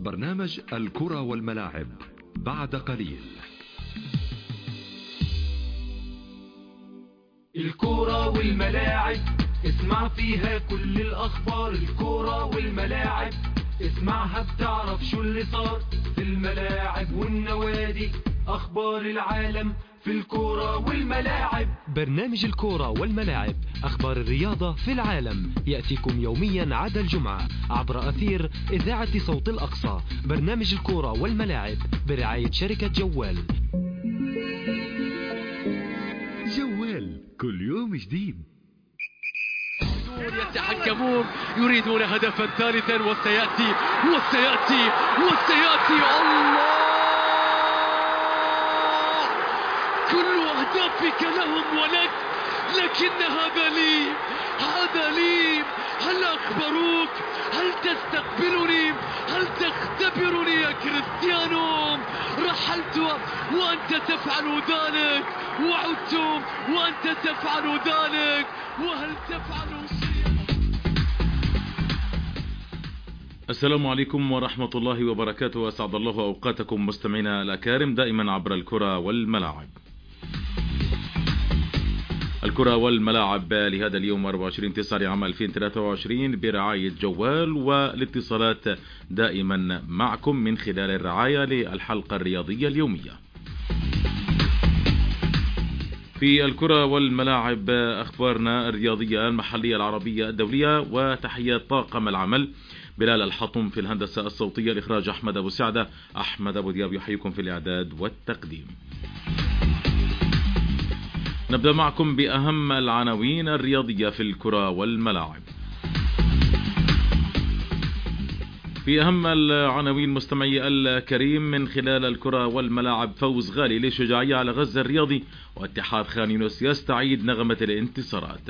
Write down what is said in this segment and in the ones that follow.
برنامج الكرة والملاعب بعد قليل. الكرة والملاعب اسمع فيها كل الأخبار. الكرة والملاعب اسمعها بتعرف شو اللي صار في الملاعب والنوادي. أخبار العالم في الكرة والملاعب. برنامج الكرة والملاعب، أخبار الرياضة في العالم، يأتيكم يوميا عدا الجمعة عبر أثير إذاعة صوت الأقصى. برنامج الكرة والملاعب برعاية شركة جوال. جوال كل يوم جديد. يتحكمون، يريدون هدفا ثالثا وسيأتي وسيأتي وسيأتي. الله، كل أهدافك لهم ولك، لكن هذا لي، هذا لي. هل أخبروك؟ هل تستقبلني؟ هل تختبرني يا كريستيانو؟ رحلت وأنت تفعل ذلك، وعدت وأنت تفعل ذلك، وهل تفعل شيئا؟ السلام عليكم ورحمة الله وبركاته. أسعد الله أوقاتكم مستمعينا الأكارم دائما عبر الكرة والملاعب. الكرة والملاعب لهذا اليوم 24/9 عام 2023 برعاية جوال، والاتصالات دائما معكم من خلال الرعاية للحلقة الرياضية اليومية. في الكرة والملاعب أخبارنا الرياضية المحلية العربية الدولية، وتحيات طاقم العمل بلال الحطم في الهندسة الصوتية، الإخراج أحمد أبو سعدة. أحمد أبو دياب يحييكم في الإعداد والتقديم. نبدأ معكم بأهم العناوين الرياضية في الكرة والملاعب. في أهم العناوين مستمعي الكريم من خلال الكرة والملاعب: فوز غالي للشجاعية على غزة الرياضي، واتحاد خان يونس يستعيد نغمة الانتصارات.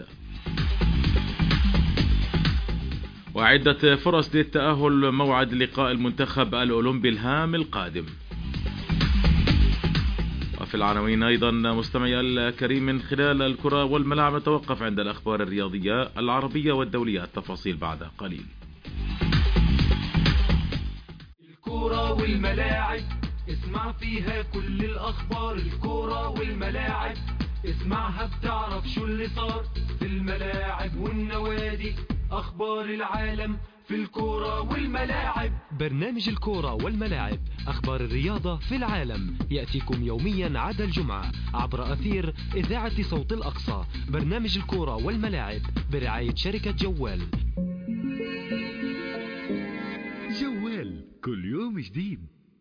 وعدة فرص للتأهل، موعد لقاء المنتخب الأولمبي الهام القادم. وفي العناوين أيضا مستمعي الكريم من خلال الكرة والملاعب نتوقف عند الأخبار الرياضية العربية والدولية، التفاصيل بعد قليل. الكرة والملاعب اسمع فيها كل الأخبار. الكرة والملاعب اسمعها بتعرف شو اللي صار في الملاعب والنوادي. أخبار العالم في الكرة والملاعب. برنامج الكرة والملاعب، أخبار الرياضة في العالم، يأتيكم يوميا عدا الجمعة عبر أثير إذاعة صوت الأقصى. برنامج الكرة والملاعب برعاية شركة جوال. جوال كل يوم جديد.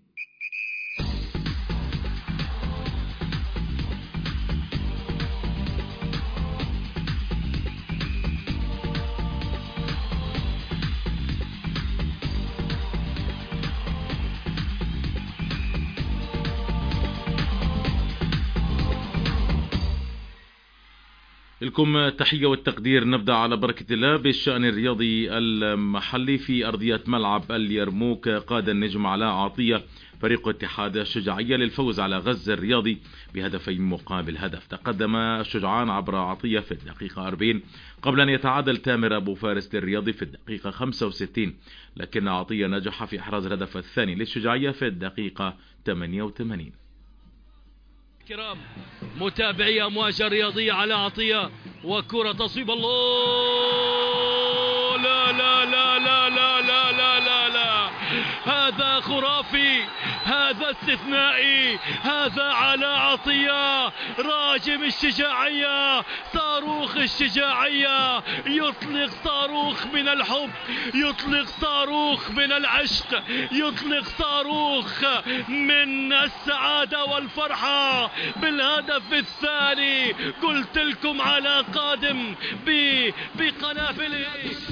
لكم التحية والتقدير. نبدأ على بركة الله بالشأن الرياضي المحلي. في أرضية ملعب اليرموك قاد النجم علاء عطية فريق اتحاد الشجاعية للفوز على غزة الرياضي بهدفين مقابل هدف. تقدم الشجعان عبر عطية في الدقيقة 40 قبل أن يتعادل تامر أبو فارس للرياضي في الدقيقة 65، لكن عطية نجح في إحراز الهدف الثاني للشجاعية في الدقيقة 88. كرام متابعي أمواج الرياضية، على عطية وكرة تصويب. الله، لا لا لا لا لا لا لا لا لا، هذا خرافي، هذا استثنائي، هذا علاء عطية راجم الشجاعية، صاروخ الشجاعية، يطلق صاروخ من الحب، يطلق صاروخ من العشق، يطلق صاروخ من السعادة والفرحة بالهدف الثاني. قلت لكم على قادم بقنابله.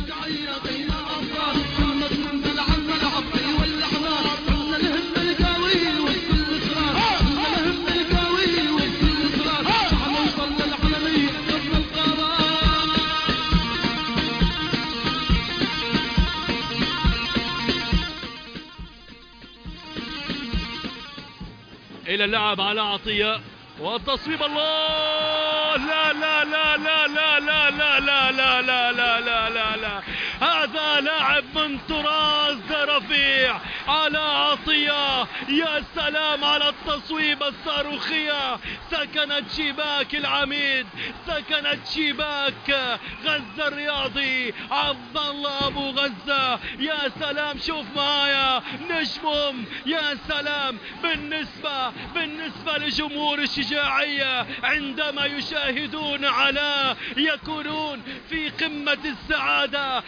إلى اللعب على عطية والتصويب. الله، لا لا لا لا لا لا لا لا لا لا لا لا لا لا، هذا لاعب من طراز رفيع، على عطية. يا سلام على التصويبة الصاروخية، سكنت شباك العميد، سكنت شباك غزة الرياضي عبد الله أبو غزة. يا سلام، شوف معايا نجمهم، يا سلام. بالنسبة لجمهور الشجاعية عندما يشاهدون علاء يكونون في قمة السعادة.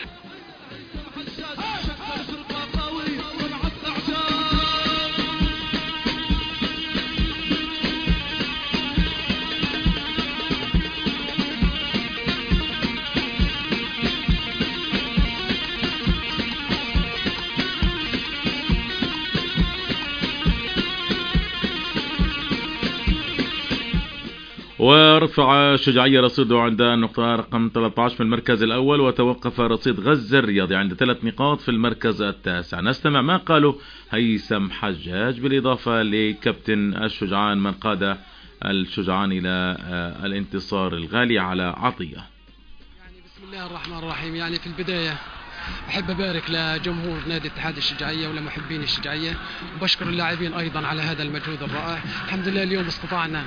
ورفع الشجاعية رصيده عند النقطة رقم 13 في المركز الأول، وتوقف رصيد غزة الرياضي عند 3 نقاط في المركز التاسع. نستمع ما قاله هيثم حجاج بالإضافة لكابتن الشجعان من قاد الشجعان إلى الانتصار الغالي على عطية. يعني بسم الله الرحمن الرحيم. يعني في البداية أحب أبارك لجمهور نادي اتحاد الشجاعية ولمحبين الشجاعية، وبشكر اللاعبين أيضا على هذا المجهود الرائع. الحمد لله اليوم استطعنا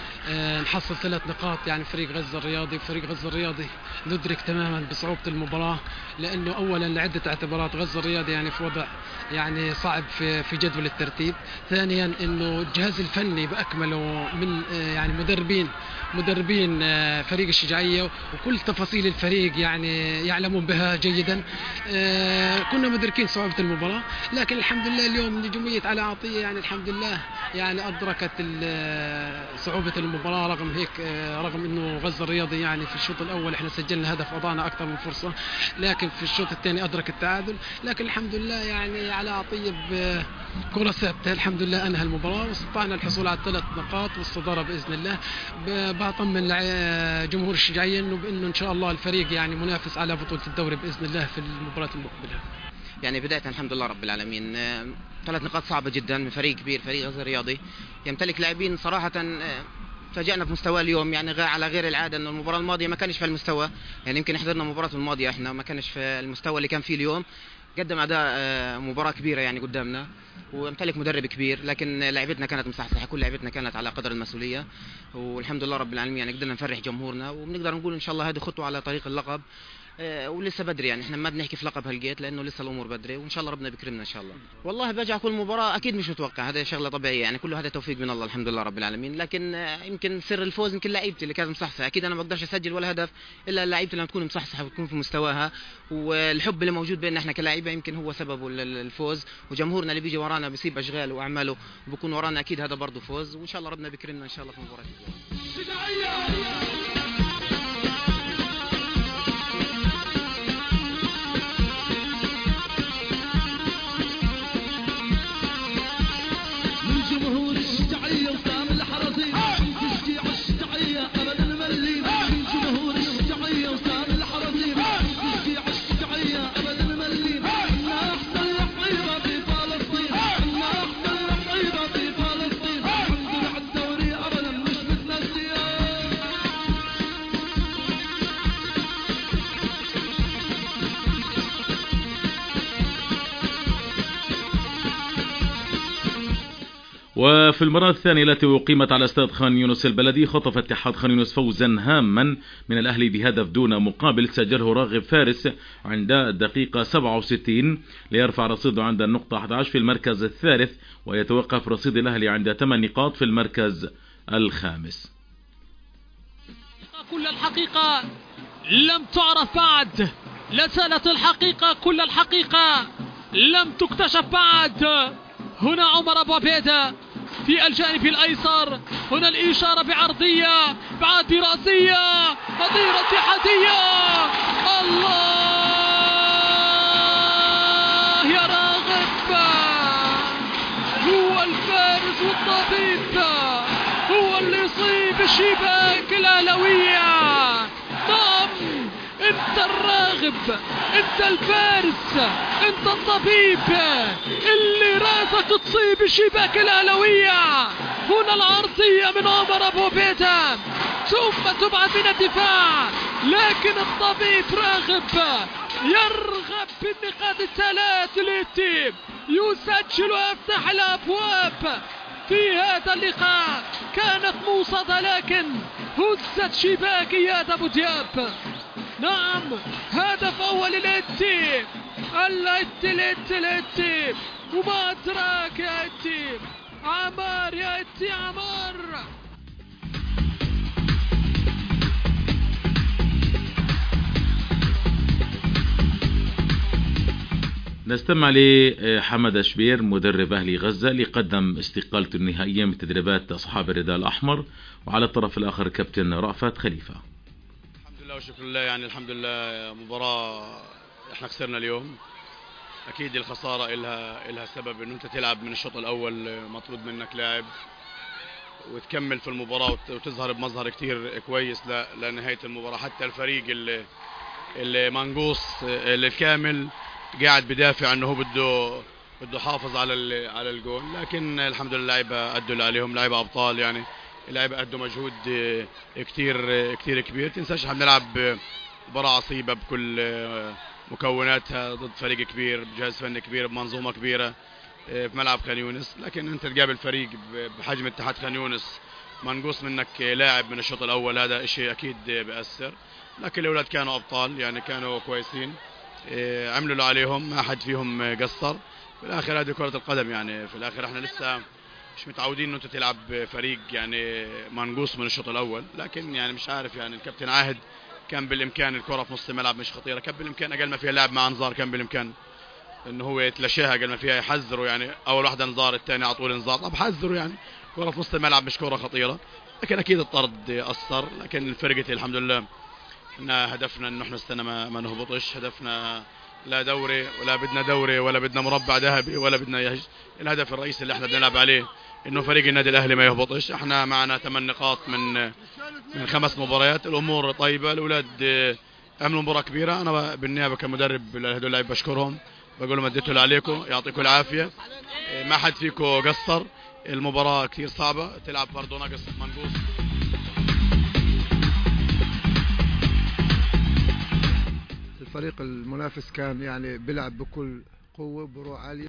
نحصل 3 نقاط. يعني فريق غزة الرياضي ندرك تماما بصعوبة المباراة، لأنه أولا لعدة اعتبارات غزة الرياضي يعني في وضع يعني صعب في جدول الترتيب. ثانيا إنه الجهاز الفني بأكمله من يعني مدربين فريق الشجاعية، وكل تفاصيل الفريق يعني يعلمون بها جيدا. كنا مدركين صعوبة المباراة، لكن الحمد لله اليوم نجومية على عطية يعني الحمد لله يعني أدركت صعوبة المباراة. رغم هيك رغم إنه غزة الرياضي يعني في الشوط الأول إحنا سجلنا هدف، أضعنا أكثر من فرصة، لكن في الشوط الثاني أدرك التعادل. لكن الحمد لله يعني على عطية بكرة ثابتة الحمد لله أنهى المباراة، واستطعنا الحصول على 3 نقاط والصدارة بإذن الله. بطمن جمهور الشجاعية إنه إن شاء الله الفريق يعني منافس على بطولة الدوري بإذن الله في المباراة المقبلة. يعني بداية الحمد لله رب العالمين، 3 نقاط صعبة جدا من فريق كبير، فريق غزة الرياضي يمتلك لاعبين صراحة. فاجأنا في مستوى اليوم يعني على غير العادة، انه المباراة الماضية ما كانش في المستوى. يعني يمكن حضرنا المباراة الماضية احنا ما كانش في المستوى اللي كان فيه اليوم. قدم اداء مباراة كبيرة يعني قدامنا، وامتلك مدرب كبير، لكن لعبتنا كانت مصحصحة، كل لعبتنا كانت على قدر المسؤولية، والحمد لله رب العالمين. يعني قدرنا نفرح جمهورنا، وبنقدر نقول ان شاء الله هذه خطوة على طريق اللقب. ولسه بدري، يعني احنا ما بنحكي في لقب هالجيت لانه لسه الامور بدري، وان شاء الله ربنا بيكرمنا ان شاء الله. والله برجع كل مباراه اكيد مش متوقع، هذا شغله طبيعيه، يعني كله هذا توفيق من الله الحمد لله رب العالمين. لكن يمكن سر الفوز يمكن لعيبتي اللي كانت مصحصحه. اكيد انا ما بقدرش اسجل ولا هدف الا لعيبتي لما تكون مصحصحه وتكون في مستواها، والحب اللي موجود بيننا احنا كلاعيبه يمكن هو سببه الفوز. وجمهورنا اللي بيجي ورانا بيسيب اشغاله واعماله وبكون ورانا، اكيد هذا برضه فوز، وان شاء الله ربنا بيكرمنا ان شاء الله في المباراه. جمهور الشجاعية وسام الحرزي تشجيع الشجاعية أبدا ملي. من جمهور الشجاعية وسام الحرزي تشجيع الشجاعية أبدا ملي. إحنا أحسن لعيبة في فلسطين، إحنا أحسن لعيبة في فلسطين. الحمد لله على الدوري أبدا مش متنسيين. وفي المباراة الثانية التي أقيمت على استاد خان يونس البلدي، خطف اتحاد خان يونس فوزا هاما من الأهلي بهدف دون مقابل سجله راغب فارس عند الدقيقة 67 ليرفع رصيده عند النقطة 11 في المركز الثالث، ويتوقف رصيد الأهلي عند 8 نقاط في المركز الخامس. كل الحقيقة لم تعرف بعد، لا زالت الحقيقة كل الحقيقة لم تكتشف بعد. هنا عمر أبو عبيدة في الجانب الأيسر، هنا الإشارة بعرضية بعد رأسية خطيرة اتحادية. الله يا راغب، هو الفارس والطبيب، هو اللي يصيب الشباك الأهلاوية. نعم، انت الراغب، انت الفارس، انت الطبيب اللي راسك تصيب الشباك الأهلاوية. هنا العرضية من عمر أبو عبيدة ثم تبعد من الدفاع، لكن الطبيب راغب يرغب بالنقاط الثلاث للتيم، يسجل ويفتح الأبواب في هذا اللقاء. كانت موصدة لكن هزت شباك إياد أبو دياب. نعم هدف أول للتيم، التيم وما أدراك يا التيم. عمار يا التيم عمار. نستمع لحمد شبير مدرب أهلي غزة اللي قدم استقالته النهائية من تدريبات أصحاب الرداء الأحمر، وعلى الطرف الآخر كابتن رأفت خليفة. الحمد لله وشكر الله، يعني الحمد لله مباراة احنا خسرنا اليوم. أكيد الخسارة إلها سبب إنه أنت تلعب من الشوط الأول مطرود منك لاعب وتكمل في المباراة وتظهر بمظهر كتير كويس لنهاية المباراة. حتى الفريق اللي منقوص الكامل قاعد بدافع انه هو بده يحافظ على الجول، لكن الحمد لله اللعيبه ادوا اللي عليهم، لعيبه ابطال يعني، اللعيبه ادوا مجهود كتير كبير. تنساش احنا بنلعب مباراه عصيبه بكل مكوناتها ضد فريق كبير بجهاز فني كبير بمنظومه كبيره في ملعب خان يونس، لكن انت تقابل فريق بحجم اتحاد خان يونس منقوص منك لاعب من الشوط الاول، هذا شيء اكيد بيأثر. لكن الاولاد كانوا ابطال يعني، كانوا كويسين، عملوا اللي عليهم، ما حد فيهم قصر. في الاخر هذه كرة القدم يعني، في الاخر احنا لسه مش متعودين انه انت تلعب فريق يعني منقوص من الشوط الاول، لكن يعني مش عارف يعني الكابتن عاهد كان بالامكان الكرة في نص الملعب مش خطيرة، كان بالامكان اقل ما فيها لاعب مع انذار، كان بالامكان انه هو يتلاشاها اقل ما فيها، يحذروا يعني اول واحدة انذار الثاني على طول انذار، طب حذروا يعني كرة في نص الملعب مش كرة خطيرة. لكن اكيد الطرد اثر، لكن الفرقة الحمد لله احنا هدفنا انه احنا استنى ما نهبطش، هدفنا لا دوري ولا بدنا دوري ولا بدنا مربع ذهبي ولا بدنا يهج. الهدف الرئيسي اللي احنا بنلعب عليه انه فريق النادي الاهلي ما يهبطش. احنا معنا 8 نقاط من 5 مباريات، الامور طيبه، الاولاد عملوا مباراه كبيره. انا بالنيابه كمدرب لهدول اللعيبه بشكرهم، بقول لهم اديتوا اللي عليكم، يعطيكم العافيه، ما حد فيكم قصر. المباراه كثير صعبه، تلعب برضه ناقص منقوص. الفريق المنافس كان يعني بيلعب بكل قوة بروح عالية.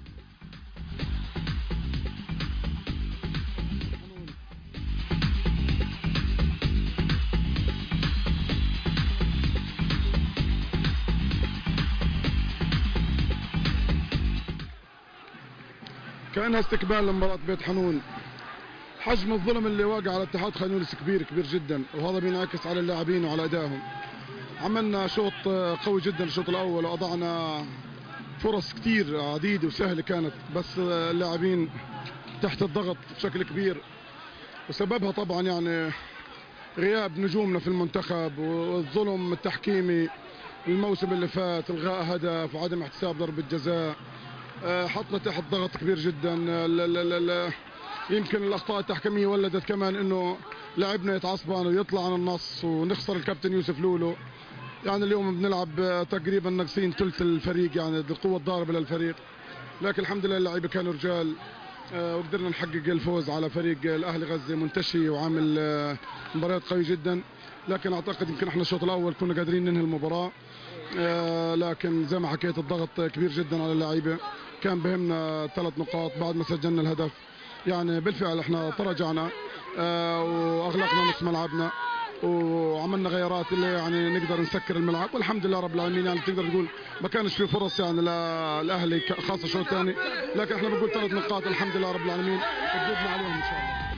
كانها استقبال لمباراة بيت حنون. حجم الظلم اللي واقع على اتحاد خان يونس كبير جدا، وهذا بينعكس على اللاعبين وعلى ادائهم. عملنا شوط قوي جدا الشوط الاول، واضعنا فرص كتير عديده وسهله كانت، بس اللاعبين تحت الضغط بشكل كبير، وسببها طبعا يعني غياب نجومنا في المنتخب والظلم التحكيمي الموسم اللي فات، الغاء هدف وعدم احتساب ضربه جزاء، حطنا تحت ضغط كبير جدا. يمكن الاخطاء التحكيميه ولدت كمان انه لاعبنا يتعصبان ويطلع عن النص ونخسر الكابتن يوسف لولو. يعني اليوم بنلعب تقريبا ناقصين ثلث الفريق، يعني القوه الضاربه للفريق، لكن الحمد لله اللعيبه كانوا رجال وقدرنا نحقق الفوز على فريق الاهلي غزه منتشي وعامل مباريات قويه جدا. لكن اعتقد يمكن احنا الشوط الاول كنا قادرين ننهي المباراه، لكن زي ما حكيت الضغط كبير جدا على اللعيبه. كان بهمنا 3 نقاط بعد ما سجلنا الهدف، يعني بالفعل احنا تراجعنا واغلقنا نص ملعبنا وعملنا غيارات اللي يعني نقدر نسكر الملعب، والحمد لله رب العالمين. يعني تقدر تقول ما كانش في فرص يعني للاهلي خاصه الشوط الثاني، لكن احنا بنقول 3 نقاط الحمد لله رب العالمين قدرنا عليهم ان شاء الله.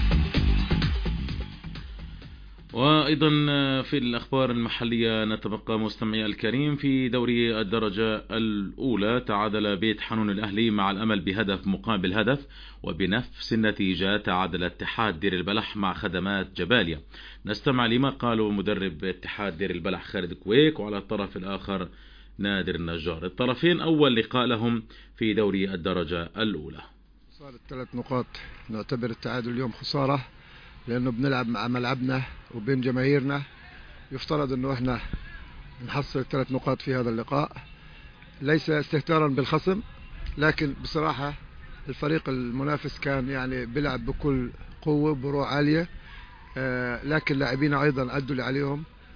وأيضا في الأخبار المحلية نتبقى مستمعي الكريم. في دوري الدرجة الأولى تعادل بيت حنون الأهلي مع الأمل بهدف مقابل هدف، وبنفس النتيجة تعادل اتحاد دير البلح مع خدمات جباليا. نستمع لما قاله مدرب اتحاد دير البلح خالد كويك، وعلى الطرف الآخر نادر النجار. الطرفين أول لقاء لهم في دوري الدرجة الأولى. صارت 3 نقاط، نعتبر التعادل اليوم خسارة لأنه بنلعب مع ملعبنا وبين جماهيرنا، يفترض أنه إحنا نحصل 3 نقاط في هذا اللقاء، ليس استهتارا بالخصم، لكن بصراحة الفريق المنافس كان يعني بيلعب بكل قوة بروح عالية، لكن لاعبين أيضا أدوا اللي عليهم.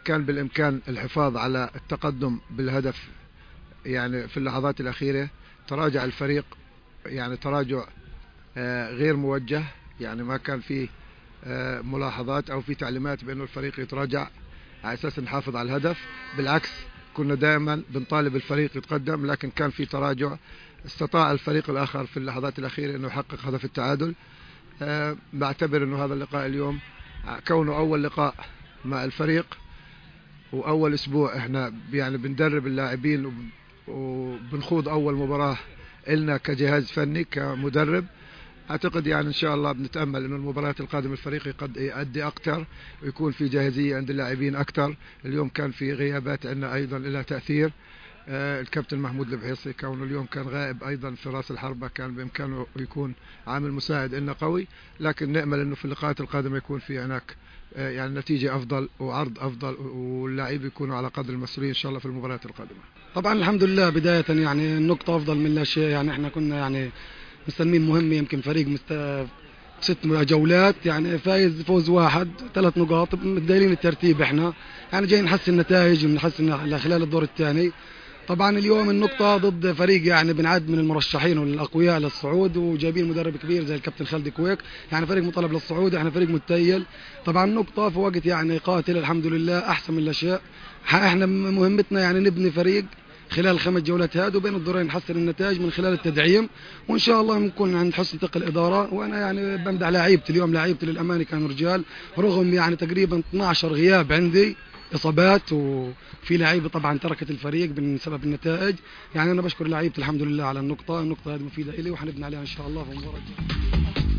كان بالإمكان الحفاظ على التقدم بالهدف يعني في اللحظات الأخيرة. تراجع الفريق يعني تراجع غير موجه، يعني ما كان فيه ملاحظات أو في تعليمات بأنه الفريق يتراجع على أساس نحافظ على الهدف. بالعكس كنا دائما بنطالب الفريق يتقدم، لكن كان في تراجع. استطاع الفريق الآخر في اللحظات الأخيرة أنه يحقق هدف التعادل. بعتبر أنه هذا اللقاء اليوم كونه أول لقاء مع الفريق وأول أسبوع إحنا يعني بندرب اللاعبين وبنخوض أول مباراة إلنا كجهاز فني كمدرب. أعتقد يعني إن شاء الله بنتأمل إنه المباريات القادمة الفريق يؤدي أكثر ويكون في جاهزية عند اللاعبين أكثر. اليوم كان في غيابات عندنا أيضا لها تأثير. الكابتن محمود البحيصي كونه اليوم كان غائب أيضا في رأس الحربة، كان بإمكانه يكون عامل مساعد إنه قوي، لكن نأمل إنه في اللقاءات القادمة يكون في هناك يعني نتيجة أفضل وعرض أفضل واللاعبين يكونوا على قدر المسؤولية إن شاء الله في المباريات القادمة. طبعا الحمد لله بداية يعني النقطة أفضل من لا شيء. يعني إحنا كنا يعني مستلمين مهمة، يمكن فريق 6 جولات يعني فايز فوز واحد 3 نقاط، متدايلين الترتيب. إحنا يعني جاي نحسن النتائج ونحسن خلال الدور الثاني. طبعا اليوم النقطة ضد فريق يعني بنعد من المرشحين والأقوياء للصعود، وجايبين مدرب كبير زي الكابتن خالد كويك، يعني فريق مطالب للصعود، احنا فريق متيل. طبعا نقطة في وقت يعني قاتل الحمد لله أحسن من الأشياء. احنا مهمتنا يعني نبني فريق خلال 5 جولات هذه، وبين الدورين نحسن النتائج من خلال التدعيم، وإن شاء الله نكون عند حسن ثقة الإدارة. وأنا يعني بمدح لاعيبتي اليوم، لاعيبتي للأمانة كانوا رجال، رغم يعني تقريبا 12 غياب عندي إصابات، وفي لعيبة طبعا تركت الفريق بسبب النتائج. يعني أنا بشكر لعيبتي الحمد لله على النقطة هذه مفيدة إلي، وحنبني عليها إن شاء الله في المباراة الجاية.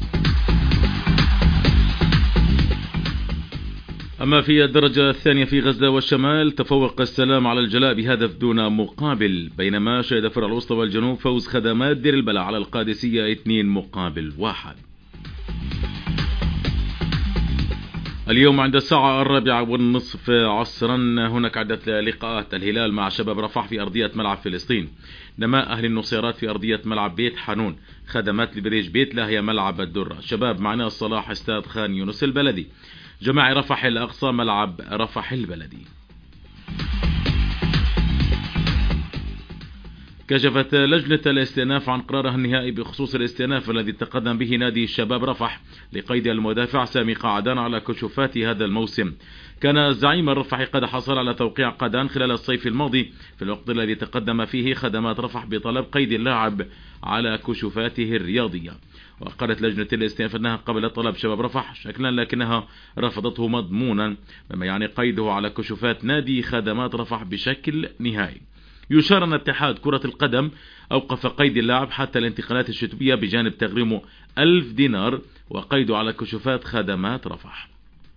أما في الدرجة الثانية في غزة والشمال، تفوق السلام على الجلاء بهدف دون مقابل، بينما شهد فرع الوسطى والجنوب فوز خدمات دير البلح على القادسية 2-1. اليوم عند الساعة 4:15 عصرا هناك عدة لقاءات. الهلال مع شباب رفح في أرضية ملعب فلسطين، نماء أهل النصيرات في أرضية ملعب بيت حانون، خدمات البريج بيت لاهيا ملعب الدرة، شباب مع ناس صلاح استاد خان يونس البلدي، جماعي رفح الأقصى ملعب رفح البلدي. كشفت لجنة الاستئناف عن قرارها النهائي بخصوص الاستئناف الذي تقدم به نادي الشباب رفح لقيد المدافع سامي قعدان على كشوفات هذا الموسم. كان الزعيم الرفحي قد حصل على توقيع قعدان خلال الصيف الماضي في الوقت الذي تقدم فيه خدمات رفح بطلب قيد اللاعب على كشوفاته الرياضية. وقالت لجنة الاستئناف أنها قبلت طلب شباب رفح شكلا لكنها رفضته مضمونا، مما يعني قيده على كشوفات نادي خدمات رفح بشكل نهائي. يشار أن اتحاد كرة القدم أوقف قيد اللاعب حتى الانتقالات الشتوية بجانب تغريمه 1000 دينار وقيده على كشوفات خدمات رفح.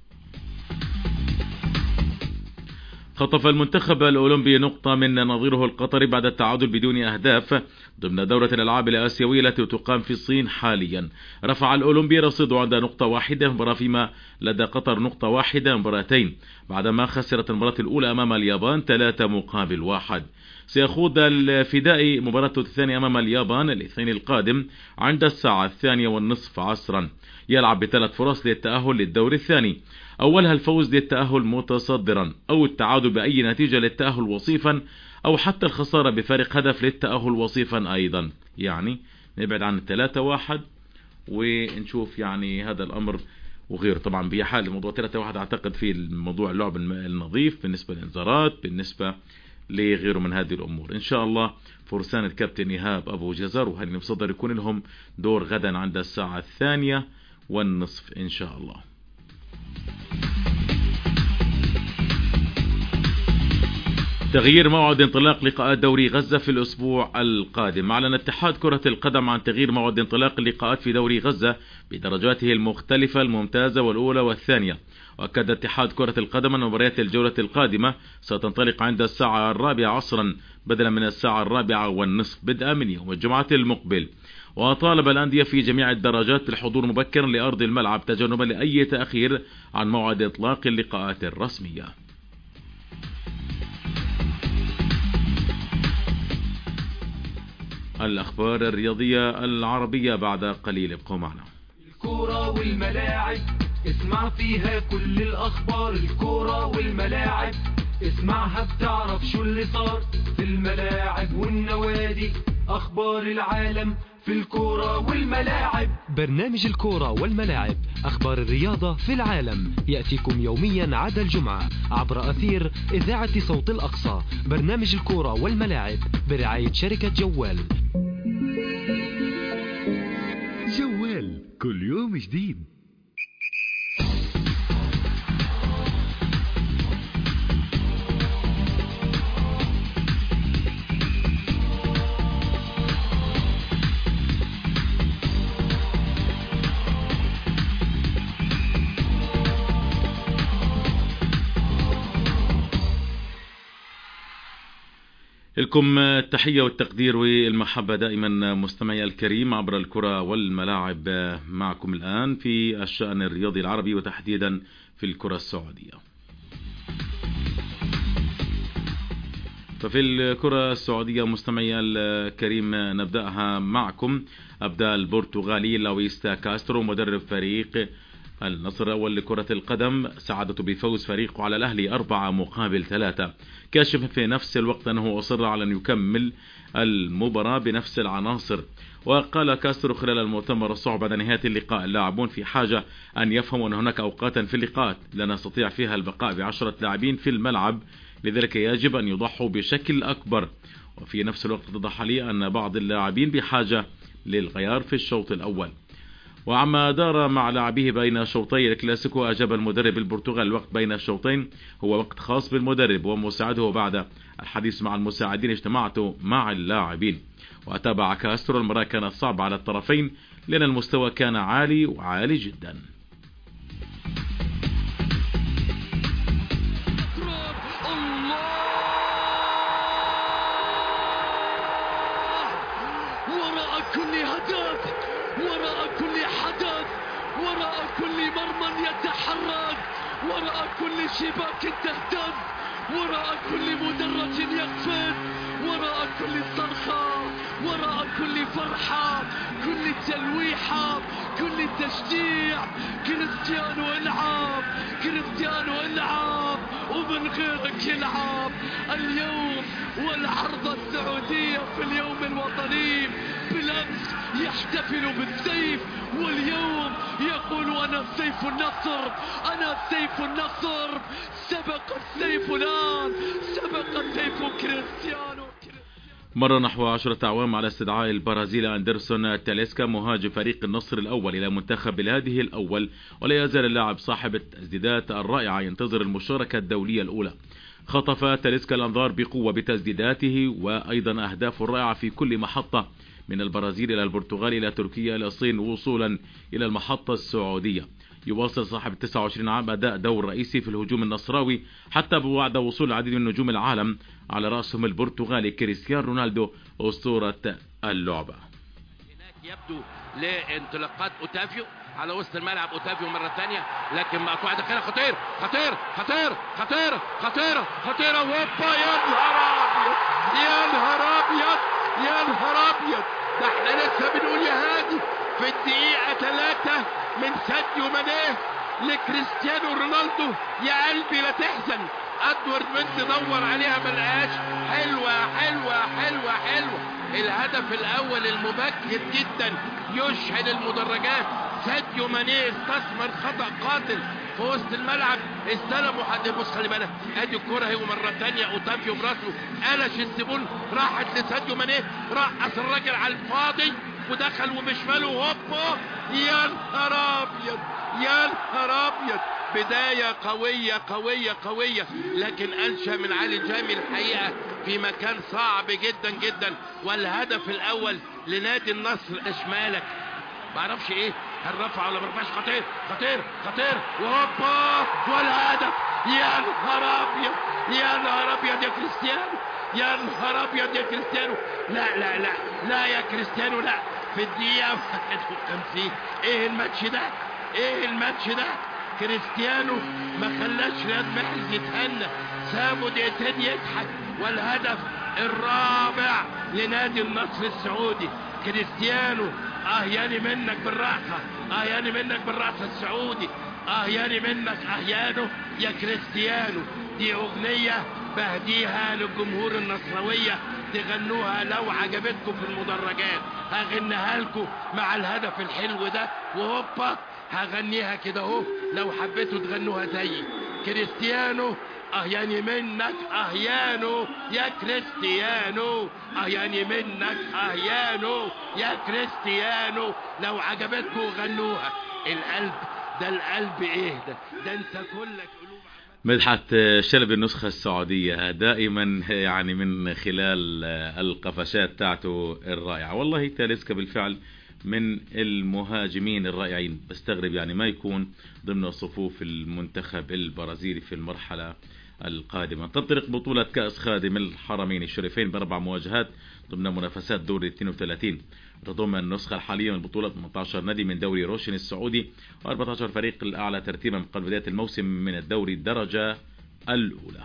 خطف المنتخب الأولمبي نقطة من نظيره القطري بعد التعادل بدون أهداف ضمن دورة الألعاب الآسيوية التي تقام في الصين حاليا. رفع الأولمبي رصيده عند نقطة واحدة مباراة، فيما لدى قطر نقطة واحدة مباراتين بعدما خسرت المباراة الأولى أمام اليابان 3-1. سيخوض الفدائي مباراته الثانية أمام اليابان الاثنين القادم عند الساعة 2:30 عصرا. يلعب ب3 فرص للتأهل للدور الثاني، أولها الفوز للتأهل متصدرا، أو التعادل بأي نتيجة للتأهل وصيفا، أو حتى الخسارة بفارق هدف للتأهل وصيفا أيضا. يعني نبعد عن 3-1 ونشوف يعني هذا الأمر وغيره. طبعا بحال موضوع 3-1 أعتقد في الموضوع اللعب النظيف بالنسبة للإنذارات، بالنسبة لغيره من هذه الأمور. إن شاء الله فرسان الكابتن إيهاب أبو جزر وهاني مصدر يكون لهم دور غدا عند الساعة 2:30 إن شاء الله. تغيير موعد انطلاق لقاءات دوري غزة في الأسبوع القادم. أعلن اتحاد كرة القدم عن تغيير موعد انطلاق اللقاءات في دوري غزة بدرجاته المختلفة الممتازة والأولى والثانية. وأكد اتحاد كرة القدم أن مباريات الجولة القادمة ستنطلق عند الساعة 4 عصرا بدلا من الساعة 4:30 بدءا من يوم الجمعة المقبل. وطالب الأندية في جميع الدرجات بالحضور مبكرا لأرض الملعب تجنبا لأي تأخير عن موعد إطلاق اللقاءات الرسمية. الأخبار الرياضية العربية بعد قليل، ابقوا معنا. الكرة والملاعب اسمع فيها كل الأخبار الكورة والملاعب، اسمعها بتعرف شو اللي صار في الملاعب والنوادي، أخبار العالم في الكورة والملاعب. برنامج الكورة والملاعب، أخبار الرياضة في العالم، يأتيكم يوميا عدا الجمعة عبر أثير إذاعة صوت الأقصى. برنامج الكورة والملاعب برعاية شركة جوال. جوال كل يوم جديد. لكم التحية والتقدير والمحبة دائما مستمعي الكريم عبر الكرة والملاعب. معكم الآن في الشأن الرياضي العربي وتحديدا في الكرة السعودية. ففي الكرة السعودية مستمعي الكريم نبدأها معكم. أبدأ البرتغالي لويستا كاسترو مدرب فريق النصر الأول لكرة القدم سعادته بفوز فريقه على الأهلي 4-3، كاشف في نفس الوقت أنه أصر على أن يكمل المباراة بنفس العناصر. وقال كاسترو خلال المؤتمر الصحفي بعد نهاية اللقاء: اللاعبون في حاجة أن يفهموا أن هناك أوقاتا في اللقاءات لا نستطيع فيها البقاء ب10 لاعبين في الملعب، لذلك يجب أن يضحوا بشكل أكبر. وفي نفس الوقت اتضح لي أن بعض اللاعبين بحاجة للغيار في الشوط الأول. وعما دار مع لاعبيه بين شوطي الكلاسيكو، أجاب المدرب البرتغالي: الوقت بين الشوطين هو وقت خاص بالمدرب ومساعده. بعد الحديث مع المساعدين اجتمعت مع اللاعبين. وتابع كاسترو: المباراة كانت صعبة على الطرفين لأن المستوى كان عالي وعالي جدا. وراء كل شباك تهتز، وراء كل مدرج يقفز، وراء كل صرخة، وراء كل فرحة، كل تلويحة، كل تشجيع. كريستيانو العاب، كريستيانو العاب ومن غيرك يلعب. اليوم والعرضة السعودية في اليوم الوطني، بالأمس يحتفل بالسيف واليوم يقول أنا سيف النصر، أنا سيف النصر. سبق السيف الآن، سبق السيف كريستيانو. مر نحو 10 أعوام على استدعاء البرازيلي أندرسون تاليسكا مهاجم فريق النصر الأول إلى منتخب بلاده الأول، ولا يزال اللاعب صاحب التسديدات الرائعة ينتظر المشاركة الدولية الأولى. خطف تاليسكا الأنظار بقوة بتسديداته وأيضا أهدافه الرائعة في كل محطة، من البرازيل إلى البرتغال إلى تركيا إلى الصين وصولا إلى المحطة السعودية. يواصل صاحب 29 عام أداء دور رئيسي في الهجوم النصراوي حتى بعد وصول العديد من نجوم العالم على رأسهم البرتغالي كريستيانو رونالدو أسطورة اللعبة. هناك يبدو لانطلاقات أوتافيو على وسط الملعب، أوتافيو مرة ثانية لكن مقطوعة داخلها. خطير خطير خطير خطير خطير خطيرة. هوبا يا نهار أبيض، يا نهار أبيض، يا نهار أبيض. ده احنا لسه بنقول يا هادي في الدقيقة 3 من ساديو مانيه لكريستيانو رونالدو. يا قلبي لا تحزن، ادوارد بنت دور عليها ملقاش. حلوة حلوة حلوة حلوة. الهدف الاول المبكر جدا يشعل المدرجات. ساديو مانيه استثمر خطأ قاتل في وسط الملعب، استلموا حد. بص خلي بالك، ادي الكرة اهي ومرة تانية اوتافيو براسه قلش الزبون، راحت لساديو مانيه، رقص الراجل على الفاضي ودخل وبشماله. هوبا يا نهار ابيض، يا نهار ابيض. بداية قوية قوية قوية، لكن انشا من علي الجامي الحقيقة في مكان صعب جدا جدا. والهدف الاول لنادي النصر. اشمالك معرفش ايه، هل رفع ولا مرفعش. خطير خطير خطير وهوبا والهدف. يا نهار ابيض، يا نهار ابيض يا كريستيانو، يا نهار ابيض يا كريستيانو. لا لا لا لا يا كريستيانو لا. في الدقيقة 51 ايه الماتش ده، ايه الماتش ده. كريستيانو ما خلاش رياض محرز يتهنى، سابه دقيقتين يضحك. والهدف الرابع لنادي النصر السعودي. كريستيانو اهياني منك بالرأسة، اهياني منك بالرأسة السعودي. اهياني منك اهيانه يا كريستيانو. دي اغنية بهديها للجمهور النصراوية تغنوها لو عجبتكم في المدرجات. هغنيها لكم مع الهدف الحلو ده، وهوبا هغنيها كده اهو لو حبيتوا تغنوها زيي. كريستيانو اهياني منك اهيانو يا كريستيانو، اهياني منك اهيانو يا كريستيانو. لو عجبتكم غنوها. القلب ده القلب ايه ده انت كلك قلوب. مدحت شلبي النسخة السعودية دائما يعني من خلال القفشات تاعته الرائعة. والله تاليسكا بالفعل من المهاجمين الرائعين، بستغرب يعني ما يكون ضمن صفوف المنتخب البرازيلي في المرحلة القادمة. تنطلق بطولة كأس خادم الحرمين الشريفين ب4 مواجهات ضمن منافسات دوري 32. تضم النسخة الحالية من البطولة 18 نادي من دوري روشن السعودي و14 فريق الأعلى ترتيبا قبل بداية الموسم من الدوري الدرجة الأولى.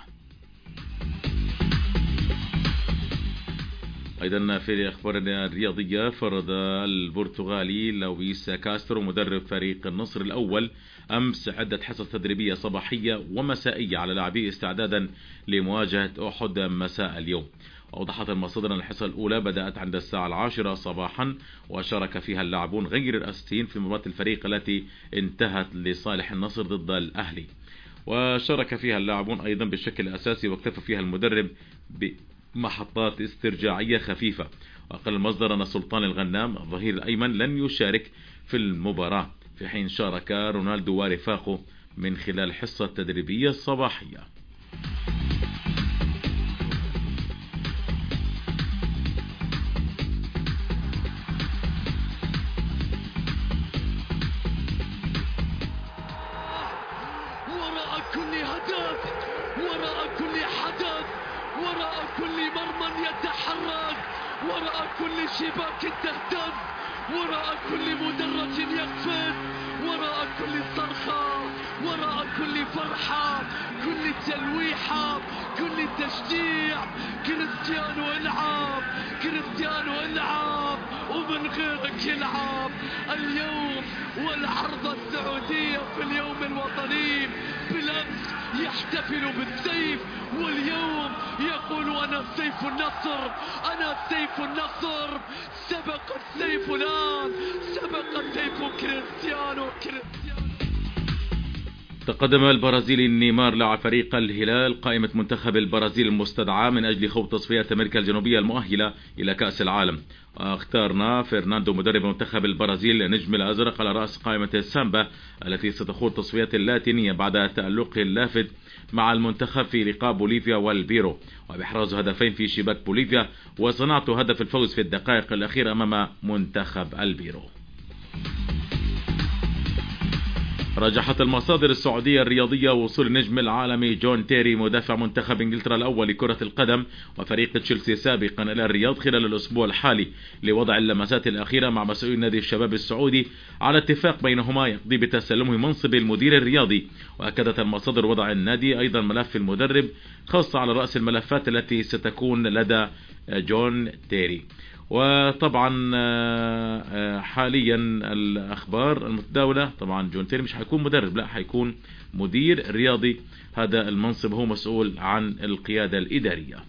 أيضا في الأخبار الرياضية، فرض البرتغالي لويس كاسترو مدرب فريق النصر الأول أمس عدة حصص تدريبية صباحية ومسائية على لاعبيه استعدادا لمواجهة أحد مساء اليوم. أوضحت المصادر أن الحصة الأولى بدأت عند الساعة 10 صباحا وشارك فيها اللاعبون غير الأساسيين في مباراة الفريق التي انتهت لصالح النصر ضد الأهلي، وشارك فيها اللاعبون أيضا بالشكل الأساسي، واكتفى فيها المدرب بمحطات استرجاعية خفيفة. وقال المصدر أن سلطان الغنام الظهير الأيمن لن يشارك في المباراة، في حين شارك رونالدو ورفاقه من خلال حصة تدريبية صباحية. وراء كل شباك تهتز، وراء كل مدرج يقفز، وراء كل صرخة، وراء كل فرحة، كل تلويحة، كل تشجيع. كريستيانو العب، كريستيانو العب، ومن غيرك يلعب. اليوم والعرضة السعودية في اليوم الوطني، بالأمس يحتفل بالسيف، واليوم يقول أنا سيف النصر، أنا سيف النصر. سبق السيف الآن، سبق السيف كريستيانو. تقدم البرازيلي نيمار لاعب فريق الهلال قائمة منتخب البرازيل المستدعى من أجل خوض تصفيات أمريكا الجنوبية المؤهلة إلى كأس العالم. اختارنا فرناندو مدرب منتخب البرازيل النجم الأزرق على رأس قائمة السامبا التي ستخوض تصفيات اللاتينية بعد تألقه اللافت مع المنتخب في لقاء بوليفيا والبيرو، وبإحراز هدفين في شباك بوليفيا وصناعة هدف الفوز في الدقائق الأخيرة أمام منتخب البيرو. رجحت المصادر السعودية الرياضية وصول النجم العالمي جون تيري مدافع منتخب انجلترا الأول لكرة القدم وفريق تشيلسي سابقا إلى الرياض خلال الأسبوع الحالي لوضع اللمسات الأخيرة مع مسؤولي نادي الشباب السعودي على اتفاق بينهما يقضي بتسلمه منصب المدير الرياضي. وأكدت المصادر وضع النادي أيضا ملف المدرب خاصة على رأس الملفات التي ستكون لدى جون تيري. وطبعا حاليا الأخبار المتداولة طبعا جون تيري مش هيكون مدرب، لا هيكون مدير رياضي. هذا المنصب هو مسؤول عن القيادة الإدارية.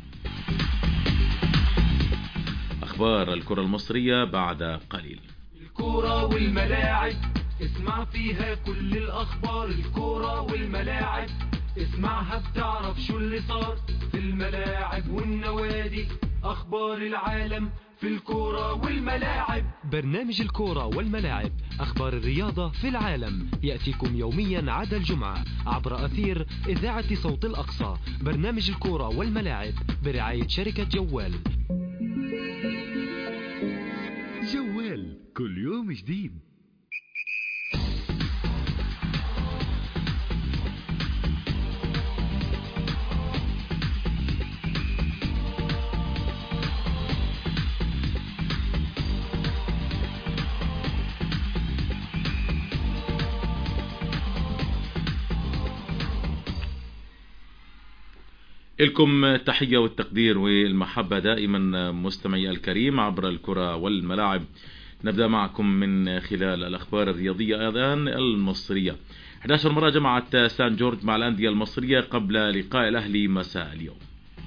أخبار الكرة المصرية بعد قليل. الكرة والملاعب اسمع فيها كل الأخبار. الكرة والملاعب اسمعها بتعرف شو اللي صار في الملاعب والنوادي. أخبار العالم في الكرة والملاعب. برنامج الكرة والملاعب، أخبار الرياضة في العالم، يأتيكم يوميا عدا الجمعة عبر أثير إذاعة صوت الأقصى. برنامج الكرة والملاعب برعاية شركة جوال. جوال كل يوم جديد. لكم التحية والتقدير والمحبة دائما مستمعي الكريم عبر الكرة والملاعب. نبدأ معكم من خلال الأخبار الرياضية الآن المصرية. 11 مرة جمعت سان جورج مع الأندية المصرية قبل لقاء الأهلي مساء اليوم.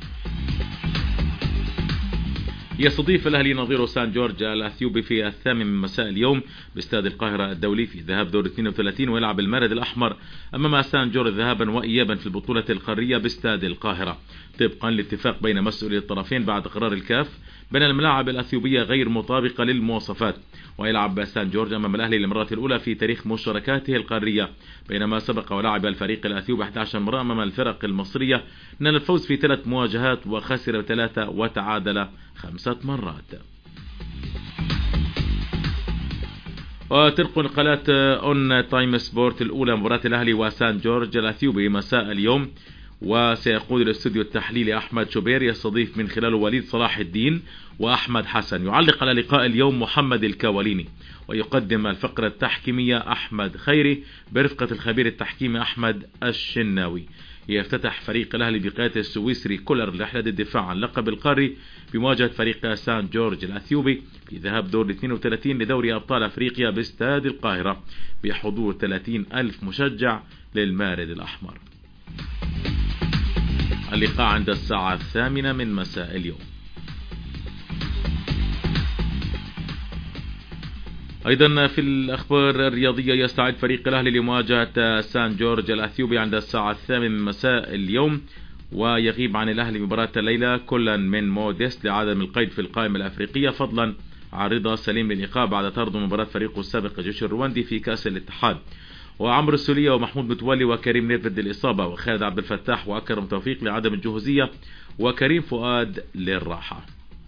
يستضيف الأهلي نظيره سان جورج الأثيوبي في 8 مساء اليوم باستاد القاهرة الدولي في ذهاب دور 32، ويلعب المارد الأحمر أمام سان جورج ذهابا وإيابا في البطولة القارية باستاد القاهرة طبقا لاتفاق بين مسؤولي الطرفين بعد قرار الكاف بين الملاعب الأثيوبية غير مطابقة للمواصفات. ويلعب سان جورج أمام الأهلي للمرة الأولى في تاريخ مشاركاته القارية، بينما سبق ولعب الفريق الأثيوبي 11 مرة أمام الفرق المصرية، نال الفوز في 3 مواجهات وخسر 3 وتعادل 5 مرات. وترقى نقلات اون تايم سبورت الأولى مباراة الأهلي وسان جورج الأثيوبي مساء اليوم، وسيقود الاستوديو التحليلي أحمد شوبير يستضيف من خلاله وليد صلاح الدين وأحمد حسن. يعلق على لقاء اليوم محمد الكواليني، ويقدم الفقرة التحكيمية أحمد خيري برفقة الخبير التحكيمي أحمد الشناوي. يفتتح فريق الأهلي بقيادة السويسري كولر رحلة الدفاع عن لقب القاري بمواجهة فريق سان جورج الأثيوبي في ذهاب دور 32 لدوري أبطال أفريقيا باستاد القاهرة بحضور 30,000 مشجع للمارد الأحمر. اللقاء عند الساعة 8 من مساء اليوم. أيضا في الأخبار الرياضية يستعد فريق الأهلي لمواجهة سان جورج الأثيوبي عند الساعة 8 من مساء اليوم، ويغيب عن الأهلي مباراة الليلة كلا من موديست لعدم القيد في القائمة الأفريقية، فضلا عن رضا سليم للإيقاع بعد طرد مباراة فريقه السابق الجيش الرواندي في كأس الاتحاد، وعمرو السولية ومحمود متولي وكريم نيرفد للإصابة، وخالد عبد الفتاح وأكرم توفيق لعدم الجهوزية، وكريم فؤاد للراحة.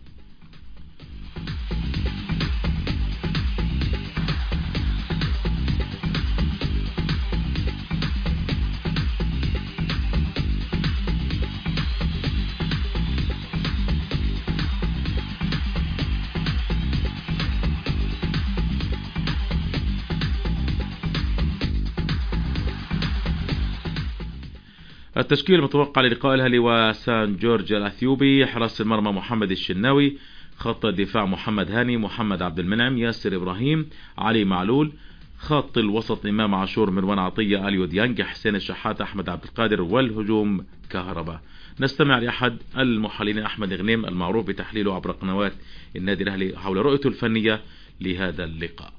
التشكيل المتوقع للقاء الأهلي وسان جورج الأثيوبي: حراس المرمى محمد الشناوي، خط الدفاع محمد هاني، محمد عبد المنعم، ياسر إبراهيم، علي معلول، خط الوسط إمام عاشور، مروان عطية، أليو ديانج، حسين الشحات، أحمد عبد القادر، والهجوم كهرباء. نستمع لأحد المحللين أحمد غنيم المعروف بتحليله عبر قنوات النادي الأهلي حول رؤيته الفنية لهذا اللقاء.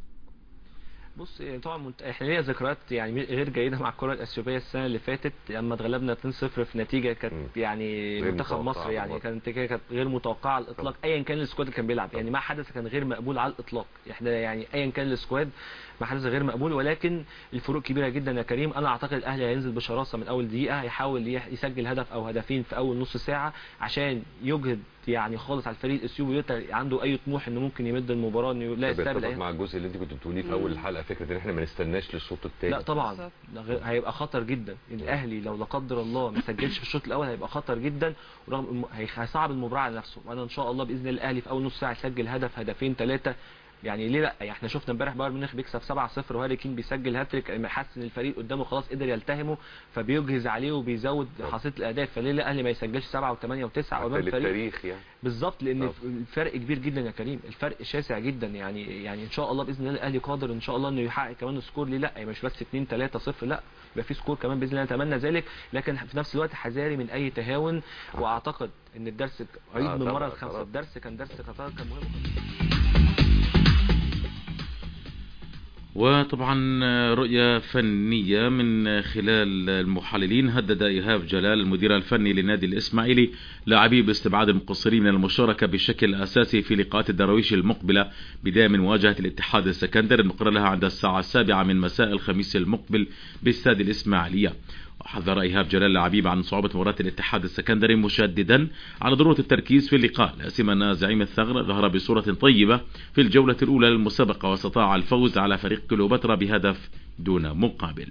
بص طبعا احنا لينا ذكريات يعني غير جيده مع الكره الاثيوبيه السنه اللي فاتت لما اتغلبنا 2-0 في نتيجه كانت يعني منتخب مصر يعني كانت غير متوقعه على الاطلاق، ايا كان السكواد اللي كان بيلعب يعني ما حدث كان غير مقبول على الاطلاق. احنا يعني ايا كان السكواد ما حدث غير مقبول، ولكن الفروق كبيره جدا يا كريم. انا اعتقد الاهلي هينزل بشراسه من اول دقيقه، هيحاول يسجل هدف او هدفين في اول نص ساعه عشان يجهد يعني خالص على الفريق الاثيوبي عنده اي طموح انه ممكن يمد المباراه انه لا يستقبل. مع الجزء اللي انت كنت بتقوليه في اول الحلقه، فكره ان احنا ما نستناش للشوط الثاني. لا طبعا هيبقى خطر جدا. الاهلي لو لا قدر الله ما سجلش في الشوط الاول هيبقى خطر جدا، ورغم هيصعب المباراه على نفسه. وانا ان شاء الله باذن الله الاهلي في اول نص ساعه يسجل هدف هدفين 3 يعني ليه لا. يعني احنا شفنا امبارح بايرن ميونخ بيكسب 7-0 وهاري كين بيسجل هاتريك، حس ان الفريق قدامه خلاص قدر يلتهمه فبيجهز عليه وبيزود حصيله الاهداف. فليه لا الاهلي ما يسجلش 7 و8 و9 امام الفريق يعني بالظبط، لان الفرق كبير جدا يا كريم، الفرق شاسع جدا. يعني ان شاء الله باذن الله الاهلي قادر ان شاء الله انه يحقق كمان سكور. ليه لا يعني مش بس 2-3-0 لا، يبقى في سكور كمان باذن الله، نتمنى ذلك. لكن في نفس الوقت حذاري من اي تهاون. واعتقد ان الدرس عيد من المره الخامسه، الدرس كان درس قطار كان مهم. وطبعا رؤية فنية من خلال المحللين. هدد إيهاب جلال المدير الفني للنادي الإسماعيلي لاعبيه باستبعاد المقصرين من المشاركة بشكل أساسي في لقاءات الدراويش المقبلة، بداية من مواجهة الاتحاد السكندري المقرر لها عند الساعة 7 من مساء الخميس المقبل باستاد الإسماعيلية. وحذر إيهاب جلال لاعبيه عن صعوبة مباراة الاتحاد السكندري، مشددا على ضرورة التركيز في اللقاء، لا سيما أن زعيم الثغر ظهر بصورة طيبة في الجولة الأولى للمسابقة واستطاع الفوز على فريق كليوباترا بهدف دون مقابل.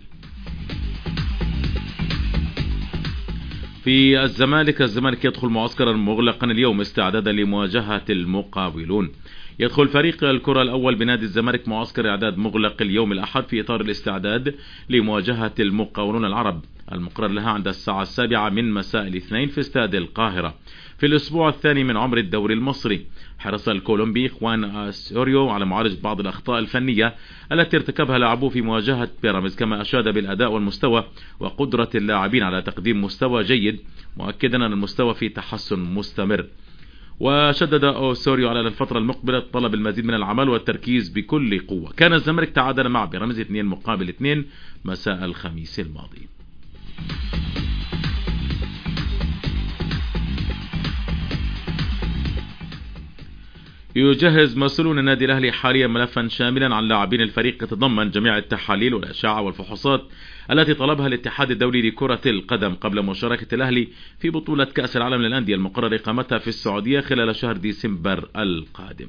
في الزمالك يدخل معسكرا مغلقا اليوم استعدادا لمواجهة المقاولون. يدخل فريق الكرة الأول بنادي الزمالك معسكر إعداد مغلق اليوم الأحد في إطار الاستعداد لمواجهة المقاولون العرب المقرر لها عند الساعة 7 من مساء الاثنين في استاد القاهرة. في الأسبوع الثاني من عمر الدوري المصري حرص الكولومبي خوان أسوريو على معالجة بعض الأخطاء الفنية التي ارتكبها لاعبوه في مواجهة بيراميدز، كما أشاد بالأداء والمستوى وقدرة اللاعبين على تقديم مستوى جيد، مؤكدا أن المستوى في تحسن مستمر. وشدد أوسوريو على الفترة المقبلة طلب المزيد من العمل والتركيز بكل قوة. كان الزمالك تعادل مع بيراميدز 2-2 مساء الخميس الماضي. يجهز مسؤولون النادي الأهلي حاليا ملفا شاملا عن لاعبين الفريق يتضمن جميع التحاليل والأشعة والفحوصات التي طلبها الاتحاد الدولي لكرة القدم قبل مشاركة الأهلي في بطولة كأس العالم للأندية المقرر إقامتها في السعودية خلال شهر ديسمبر القادم.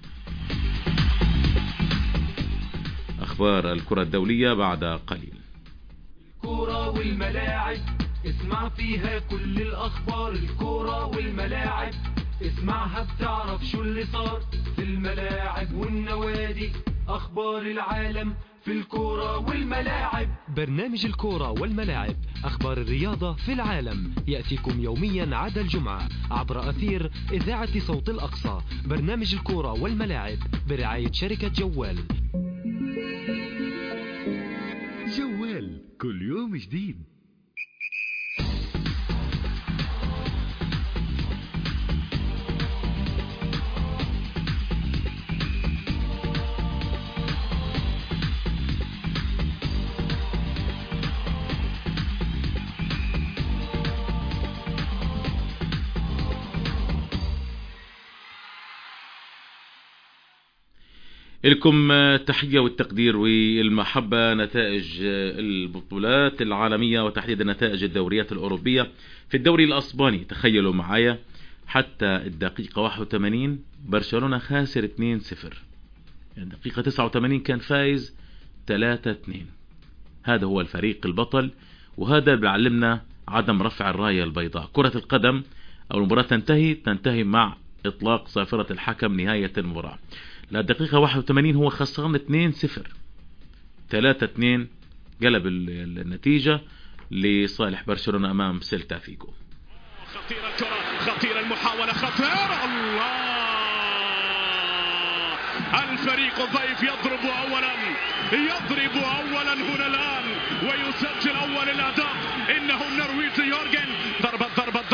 أخبار الكرة الدولية بعد قليل. الكرة والملاعب اسمع فيها كل الأخبار. الكرة والملاعب اسمعها بتعرف شو اللي صار في الملاعب والنوادي. أخبار العالم في الكرة والملاعب. برنامج الكرة والملاعب، أخبار الرياضة في العالم، يأتيكم يوميا عدا الجمعة عبر أثير إذاعة صوت الأقصى. برنامج الكرة والملاعب برعاية شركة جوال. جوال كل يوم جديد. لكم تحية والتقدير والمحبة. نتائج البطولات العالمية وتحديدا نتائج الدوريات الأوروبية. في الدوري الأسباني تخيلوا معايا حتى الدقيقة 81 برشلونة خاسر 2-0، يعني الدقيقة 89 كان فايز 3-2. هذا هو الفريق البطل، وهذا بيعلمنا عدم رفع الراية البيضاء. كرة القدم أو المباراة تنتهي مع إطلاق صافرة الحكم نهاية المباراة. للدقيقة 81 هو خسران 2-0، 3-2 قلب النتيجة لصالح برشلونة أمام سيلتا فيجو. خطيرة الكرة، خطيرة المحاولة، خطيرة الله. الفريق الضيف يضرب أولا هنا الآن ويسجل أول الأهداف. إنه النرويجي يورجن. ضربة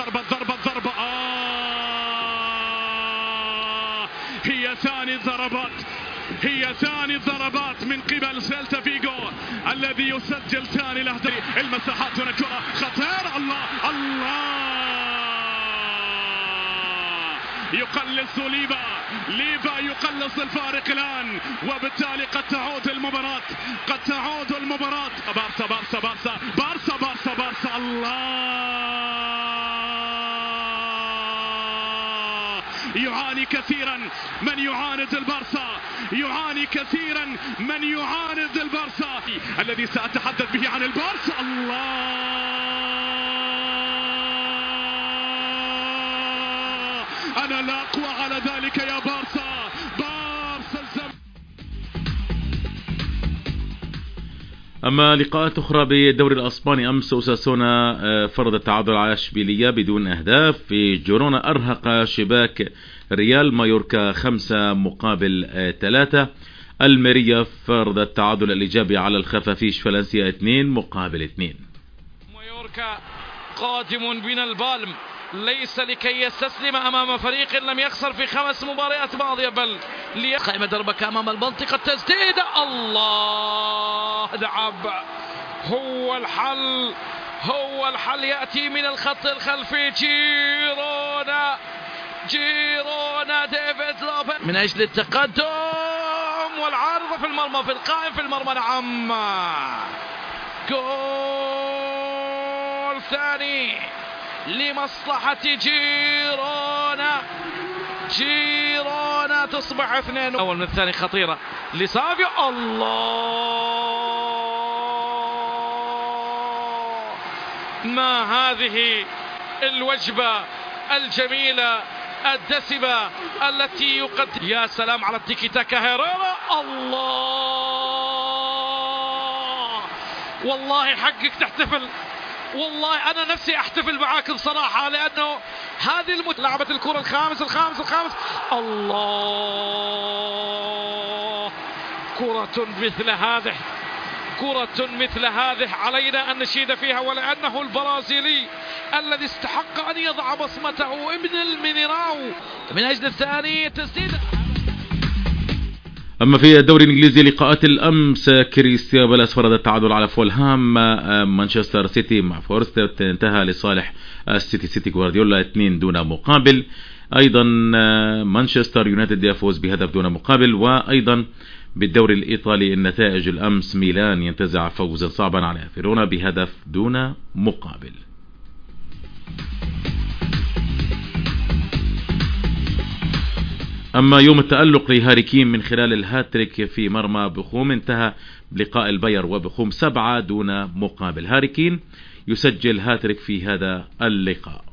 هي ثاني الضربات من قبل سيلتا فيجو الذي يسجل ثاني الاهداف. المساحات هنا كرة خطيرة. الله يقلص ليفا يقلص الفارق الآن، وبالتالي قد تعود المباراة. بارسا الله يعاني كثيرا من يعاند البارسا الذي سأتحدث به عن البارسا. أنا لا أقوى على ذلك يا بارسا أما لقاءات أخرى بالدوري الأسباني، أمس أوساسونا فرض التعادل على إشبيلية بدون أهداف. في جيرونا أرهق شباك ريال مايوركا 5-3. الميريا فرض التعادل الإيجابي على الخفافيش فالنسيا 2-2. مايوركا قادم من البالم، ليس لكي يستسلم أمام فريق لم يخسر في 5 مباريات ماضية، بل قائمة دربك أمام المنطقة. التسديد الله لعب. هو الحل يأتي من الخط الخلفي. جيرونا ديفيد لوبيز من أجل التقدم والعارضة في المرمى، في القائم في المرمى. نعم، جول ثاني لمصلحة جيرونا تصبح 2. أول من الثاني خطيرة لسافيو. الله، ما هذه الوجبة الجميلة الدسمة التي يقدم. يا سلام على التيكي تاكا هيريرا. الله، والله حقك تحتفل والله أنا نفسي أحتفل معاك بصراحة، لأنه هذه لعبة الكرة الخامس. الله، كرة مثل هذه علينا أن نشيد فيها، ولأنه البرازيلي الذي استحق أن يضع بصمته ابن المينيراو من أجل الثاني تسديد. أما في الدوري الإنجليزي لقاءات الأمس كريستيان بالاس فرض التعادل على فولهام. مانشستر سيتي مع فورست انتهى لصالح سيتي غوارديولا 2 دون مقابل. أيضا مانشستر يونايتد يفوز بهدف دون مقابل. وأيضا بالدوري الإيطالي النتائج الأمس ميلان ينتزع فوزا صعبا على فيرونا بهدف دون مقابل. أما يوم التألق لهاري كين من خلال الهاتريك في مرمى بخوم انتهى بلقاء الباير وبخوم 7 دون مقابل. هاري كين يسجل هاتريك في هذا اللقاء.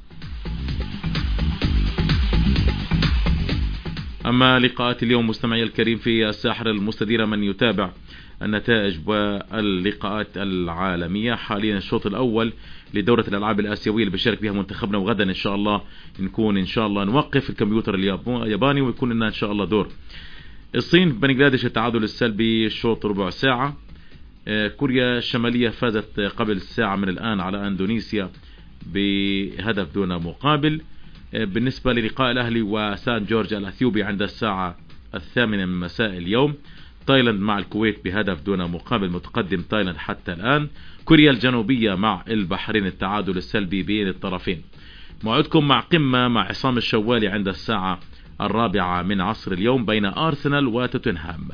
أما لقاءات اليوم مستمعي الكريم في الساحرة المستديرة، من يتابع النتائج واللقاءات العالمية حاليا الشوط الأول لدورة الألعاب الآسيوية اللي بيشارك بها منتخبنا، وغدا إن شاء الله نكون إن شاء الله نوقف الكمبيوتر الياباني ويكون لنا إن شاء الله دور. الصين بنغلاديش التعادل السلبي الشوط ربع ساعة. كوريا الشمالية فازت قبل ساعة من الآن على أندونيسيا بهدف دون مقابل. بالنسبة للقاء الأهلي وسان جورج الأثيوبي عند الساعة 8 من مساء اليوم. تايلاند مع الكويت بهدف دون مقابل، متقدم تايلاند حتى الآن. كوريا الجنوبية مع البحرين التعادل السلبي بين الطرفين. موعدكم مع قمة مع عصام الشوالي عند الساعة 4 من عصر اليوم بين أرسنال وتوتنهام.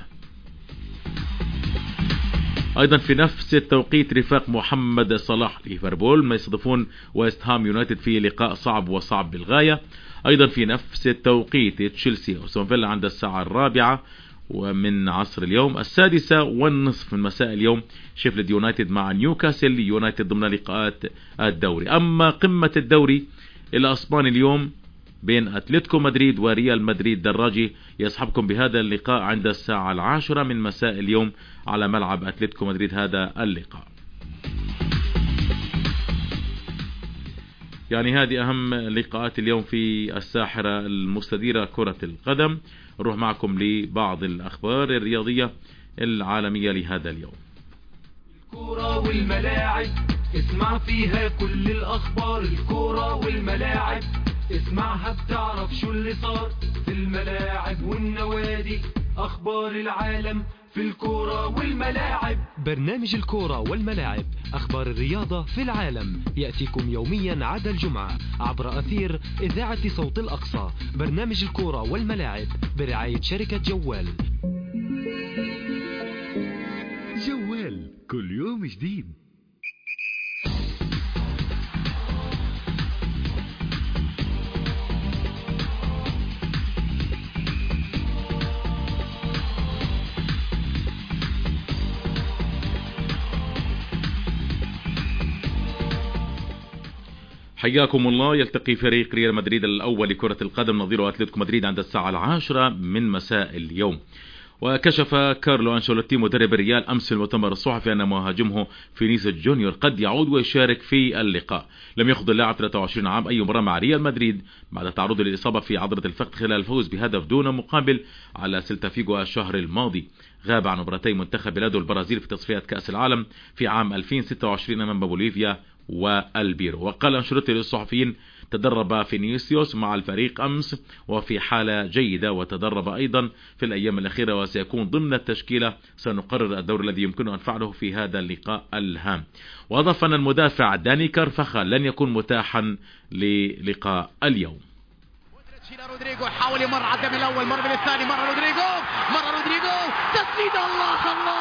أيضا في نفس التوقيت رفاق محمد صلاح ليفربول ما يصطدفون ويست هام يونايتد في لقاء صعب وصعب بالغاية. أيضا في نفس التوقيت تشيلسي وأستون فيلا عند الساعة 4 ومن عصر اليوم. 6:30 من مساء اليوم شيفيلد يونايتد مع نيوكاسل يونايتد ضمن لقاءات الدوري. أما قمة الدوري الأسباني اليوم بين أتلتيكو مدريد وريال مدريد دراجي يصحبكم بهذا اللقاء عند الساعة 10 من مساء اليوم على ملعب أتلتيكو مدريد هذا اللقاء. يعني هذه أهم لقاءات اليوم في الساحرة المستديرة كرة القدم. نروح معكم لبعض الأخبار الرياضية العالمية لهذا اليوم. الكرة والملاعب اسمع فيها كل الأخبار. الكرة والملاعب اسمعها بتعرف شو اللي صار في الملاعب والنوادي. أخبار العالم في الكرة والملاعب. برنامج الكرة والملاعب، أخبار الرياضة في العالم، يأتيكم يوميا عدا الجمعة عبر أثير إذاعة صوت الأقصى. برنامج الكرة والملاعب برعاية شركة جوال. جوال كل يوم جديد. حياكم الله. يلتقي فريق ريال مدريد الأول لكرة القدم نظيره أتلتيكو مدريد عند الساعة 10 من مساء اليوم. وكشف كارلو أنشيلوتي مدرب الريال أمس في المؤتمر الصحفي أن مهاجمه فينيسيوس جونيور قد يعود ويشارك في اللقاء. لم يخض اللاعب 23 عام أي مباراة مع ريال مدريد بعد تعرضه للإصابة في عضلة الفخذ خلال الفوز بهدف دون مقابل على سيلتا فيغو الشهر الماضي. غاب عن مباراتي منتخب بلاده البرازيل في تصفيات كأس العالم في عام 2026 أمام بوليفيا والبيرو. وقال أنشيلوتي للصحفيين: تدرب فينيسيوس مع الفريق أمس وفي حالة جيدة، وتدرب أيضا في الأيام الأخيرة وسيكون ضمن التشكيلة. سنقرر الدور الذي يمكن أن نفعله في هذا اللقاء الهام. وأضاف أن المدافع داني كارفخال لن يكون متاحا للقاء اليوم. رودريجو حاول يمر على الدم الأول، مر بالثاني، مر رودريجو تسديد. الله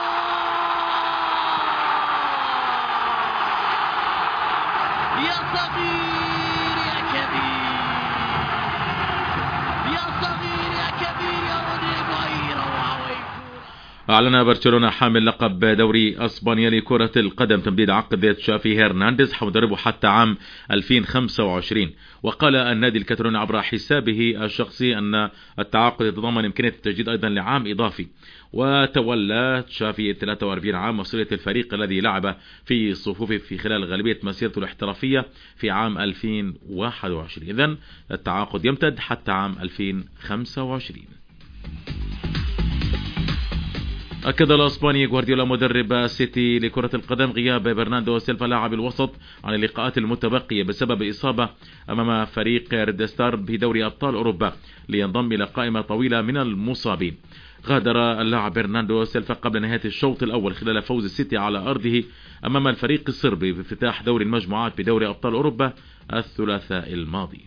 يا صغير يا كبير، يا صغير يا كبير يا رودريجو. أي روعة. أعلن برشلونة حامل لقب دوري أسبانيا لكرة القدم تمديد عقد تشافي هرنانديز مدربه حتى عام 2025. وقال النادي الكتالوني عبر حسابه الشخصي أن التعاقد يتضمن إمكانية التجديد أيضا لعام إضافي. وتولى تشافي 43 عام مسؤولية الفريق الذي لعب في صفوفه في خلال غالبية مسيرته الاحترافية في عام 2021. إذن التعاقد يمتد حتى عام 2025. أكد الأسباني غوارديولا مدرب سيتي لكرة القدم غياب برناردو سيلفا لاعب الوسط عن اللقاءات المتبقية بسبب إصابة أمام فريق ريد ستار بدوري أبطال أوروبا لينضم إلى قائمة طويلة من المصابين. غادر اللاعب برناردو سيلفا قبل نهاية الشوط الأول خلال فوز السيتي على أرضه أمام الفريق الصربي بافتتاح دوري المجموعات بدوري أبطال أوروبا الثلاثاء الماضي.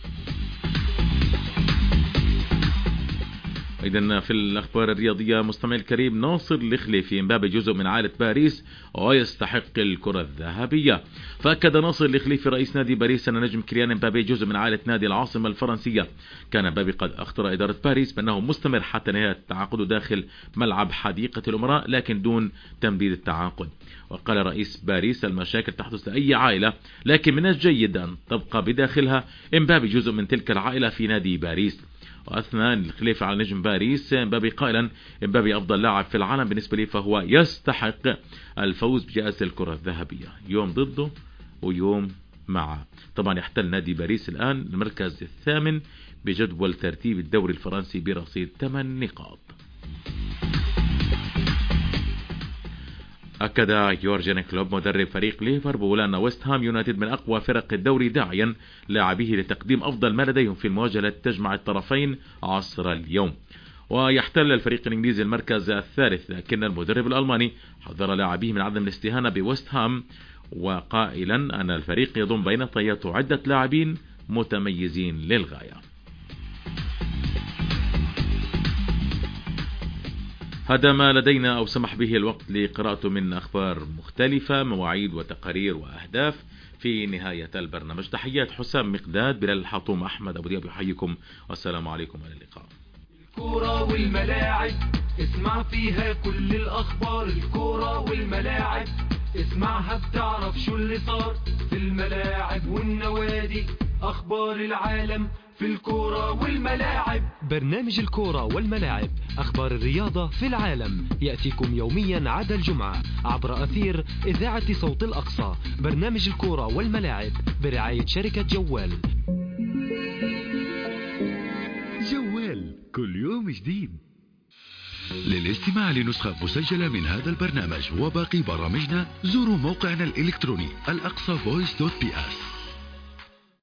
أيضا في الأخبار الرياضية مستمع الكريم، ناصر الخليفي امبابي جزء من عائلة باريس ويستحق الكرة الذهبية. فأكد ناصر الخليفي رئيس نادي باريس أن نجم كيليان امبابي جزء من عائلة نادي العاصمة الفرنسية. كان امبابي قد أخطر إدارة باريس بأنه مستمر حتى نهاية تعاقده داخل ملعب حديقة الأمراء لكن دون تمديد التعاقد. وقال رئيس باريس المشاكل تحدث لأي عائلة لكن من الجيد أن تبقى بداخلها. امبابي جزء من تلك العائلة في نادي باريس. وأثنى الخليفة على نجم باريس امبابي قائلا امبابي أفضل لاعب في العالم بالنسبة لي فهو يستحق الفوز بجائزة الكرة الذهبية. يوم ضده ويوم معه. طبعا يحتل نادي باريس الآن المركز الثامن بجدول ترتيب الدوري الفرنسي برصيد 8 نقاط. أكد يورجن كلوب مدرب فريق ليفربول أن ويست هام يونايتد من أقوى فرق الدوري داعيا لاعبيه لتقديم أفضل ما لديهم في المواجهة التي تجمع الطرفين عصر اليوم. ويحتل الفريق الإنجليزي المركز الثالث لكن المدرب الألماني حذر لاعبيه من عدم الاستهانة بويست هام وقائلا أن الفريق يضم بين طياته عدة لاعبين متميزين للغاية. هذا ما لدينا أو سمح به الوقت لقراءته من أخبار مختلفة، مواعيد وتقارير وأهداف في نهاية البرنامج. تحيات حسام مقداد، بلال الحطوم، أحمد أبو دياب يحييكم والسلام عليكم وإلى اللقاء. الكورة والملاعب اسمع فيها كل الأخبار. الكورة والملاعب اسمعها بتعرف شو اللي صار في الملاعب والنوادي. أخبار العالم في الكورة والملاعب. برنامج الكورة والملاعب، أخبار الرياضة في العالم، يأتيكم يوميا عدا الجمعة عبر أثير إذاعة صوت الأقصى. برنامج الكورة والملاعب برعاية شركة جوال. جوال كل يوم جديد. للاستماع لنسخة مسجلة من هذا البرنامج وباقي برامجنا زوروا موقعنا الإلكتروني الأقصى voice.ps.